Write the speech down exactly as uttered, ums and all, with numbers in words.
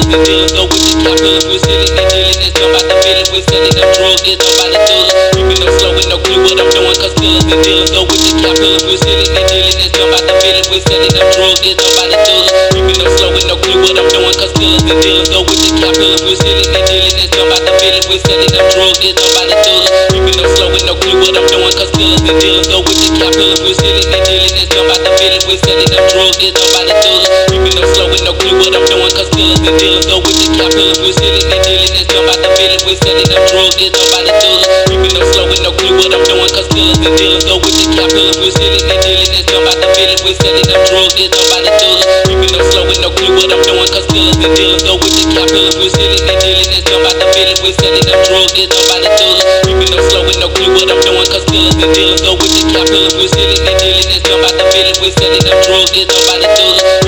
and dealers go with the cap cause we're selling and dealing. It's about the feeling. We're selling them drugs. It's about the thugs. Creeping up slow with no clue what I'm doing cause thugs and dealers go with the cap cause we're selling and dealing. It's about the feeling. We're selling them drugs. It's about the thugs. Creeping up slow with no clue what I'm doing cause thugs and dealers go with the cap cause we're selling and dealing. It's about the feeling. We're selling them drugs. It's about the thugs. Creeping up slow with no clue what I'm doing cause thugs and dealers go with the cap cause we're selling and dealing. It's about the feeling. We're selling them drugs. It's about the thugs. Creeping up slow with no clue what I'm doing cause thugs and dealers go with the cap cause we're selling and dealing. It's about the feeling. We're selling them drugs. It's about the thugs. Creeping up slow with no clue what I'm doing cause thugs and dealers go with the cap cause we're selling and dealing. It's about the feeling. We're selling them drugs. It's about the thugs. Creeping up slow with no clue what I'm doing cause thugs and dealers go with the cap cause we're selling and dealing. It's about the feeling. We're selling them drugs. It's about the thugs. Creeping up slow with no clue what I'm doing cause thugs and dealers go with the cap cause we're selling and dealing. It's about the feeling. We're selling them drugs. It's about the thugs.